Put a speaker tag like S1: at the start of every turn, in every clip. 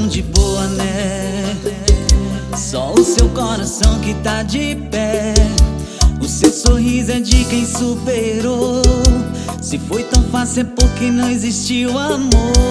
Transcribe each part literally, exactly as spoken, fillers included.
S1: tão de boa, né? Só o seu coração que tá de pé. O seu sorriso é de quem superou. Se foi tão fácil é porque não existiu amor.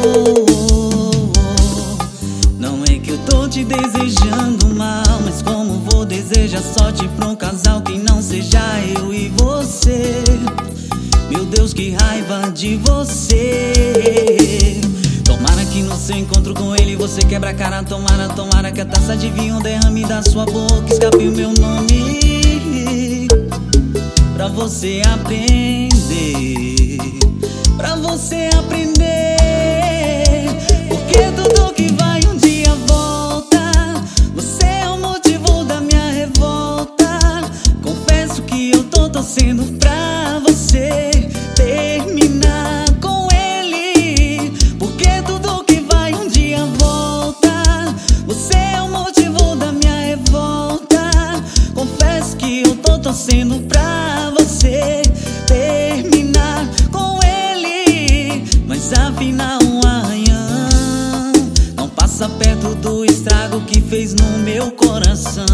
S1: Não é que eu tô te desejando mal, mas como vou desejar sorte pra um casal que não seja eu e você. Meu Deus, que raiva de você. Tomara que no seu encontro com ele você quebra a cara. Tomara, tomara que a taça de vinho derrame da sua boca, escape o meu nome, pra você aprender, pra você aprender. Porque tudo que vai um dia volta. Você é o motivo da minha revolta. Confesso que eu tô torcendo pra você terminar com ele. Porque tudo que vai um dia volta. Você é o motivo da minha revolta. Confesso que eu tô torcendo pra você terminar com ele. Mas afinal um arranhão não passa perto do estrago que fez no meu coração.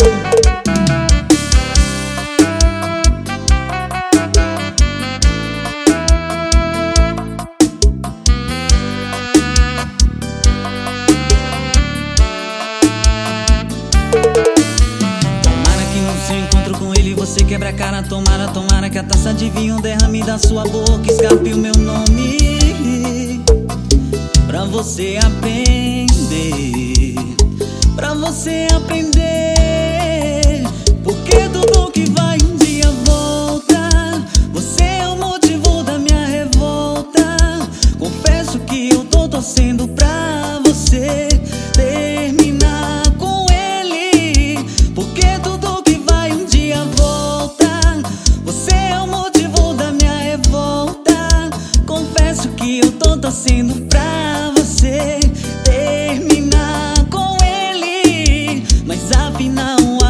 S1: Você quebra a cara, tomara, tomara que a taça de vinho derrame da sua boca, escape o meu nome, pra você aprender, pra você aprender. Porque tudo que vai um dia volta. Você é o motivo da minha revolta. Confesso que eu tô torcendo pra você terminar com ele. Porque tudo que vai um dia volta. Você é o motivo da minha revolta. Confesso que eu tô torcendo pra você terminar com ele. Mas afinal um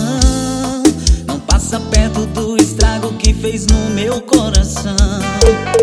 S1: arranhão não passa perto do estrago que fez no meu coração.